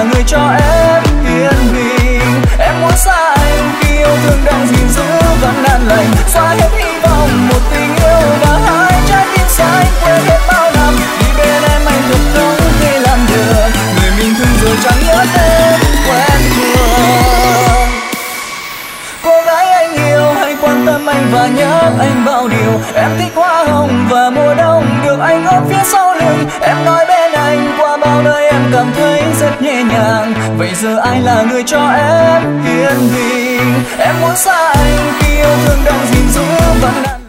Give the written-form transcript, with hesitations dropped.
là người cho em yên bình. Em muốn xa anh khi yêu thương đang gìn giữ vẫn an lành, xóa hết hy vọng một tình yêu và hai trái tim xanh quên hết bao năm. Vì bên em anh thật không thể làm được người mình thương rồi chẳng nhớ tên quen thuộc. Cô gái anh yêu hãy quan tâm anh và nhớ anh bao điều. Em thích hoa hồng và mùa đông được anh ôm phía sau lưng. Em nói bên anh qua bao nơi em cảm thấy rất nhẹ nhàng. Vậy giờ ai là người cho em yên bình? Em muốn xa anh khi yêu thương đang gìn giữ vẫn